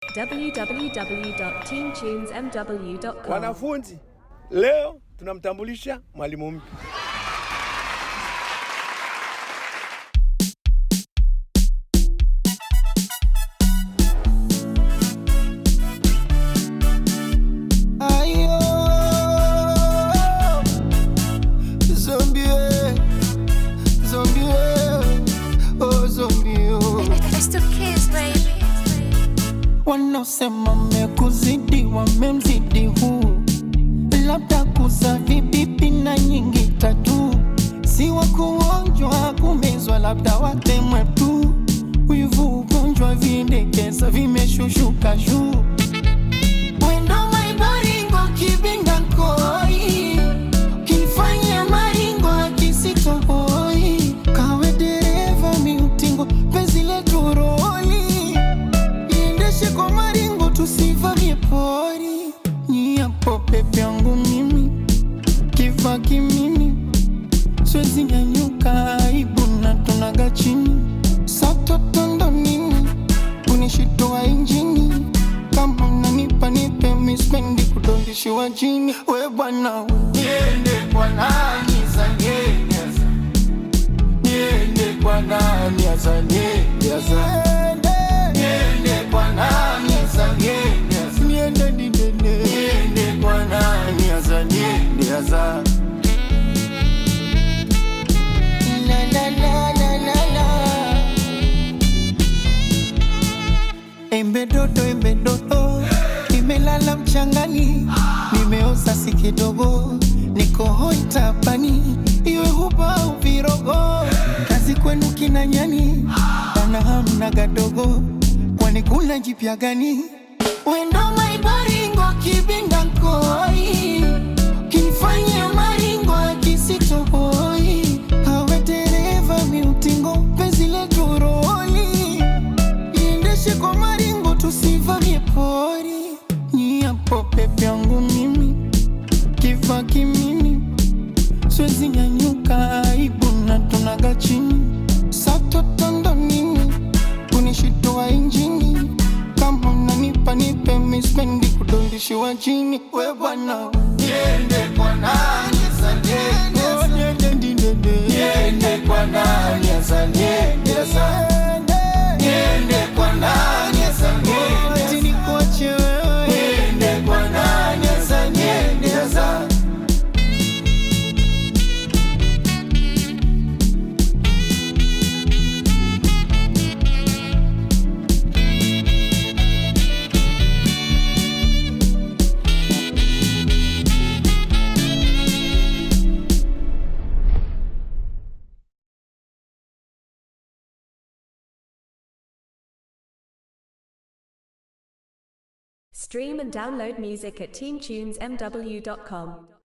www.teamtunesmw.com. Wanafunzi, leo tunamtambulisha mwalimu mpya. Wanaosema mekuzidi wamemzidi huu, labda kuza vibibi na nyingi tatu, si wa kuonjwa kumezwa, labda watemwe tu. Wivu ugonjwa vindekeza vimeshushuka juu. Wendo maibaringo kibinda koi, kifanya maringo kisitohoi. Kawe dereva miutingo penzi letu roli, kwa maringo tusivamie pori. Nyiapo pepe yangu mimi, kifa kimimi, siwezi nyanyuka aibu na tunaga chini. Satotondo nini, kunishitoa injini. Kama unanipa nipe mispendi kudondishiwa jini. We bwana uniende kwa nani zanyenyeza, niende kwa nani azanyenyeza, niende kwa nani azanyenyeza, niende kwa nani azanyenyeza. La la la la la la. Embe dodo imelala mchangani, nimeoza si kidogo, niko hoi tapani, iwe huba uvirogo. Kazi kwenu kina nyani, ana hamna gadogo, kwani kuna jipya gani? Wendo maibaringo kibinda koi, kinifanya maringo kisitohoi. Kawe dereva miutingo penzi letu roli, iendeshe kwa maringo tusivamie pori. Nyiapo pepe yangu mimi, kifa kimimi, siwezi nyanyuka aibu na tunaga chini. Satotondo nini, kunishitoa injini. Kama unanipa nipe mispendi kudondishiwa jini. We bwana niende kwa nani azanyenyeza, niende kwa nani azanyenyeza, niende kwa nani azanyenyeza, ati nikuache wewe, niende kwa nani azanyenyeza. Stream and download music at teamtunesmw.com.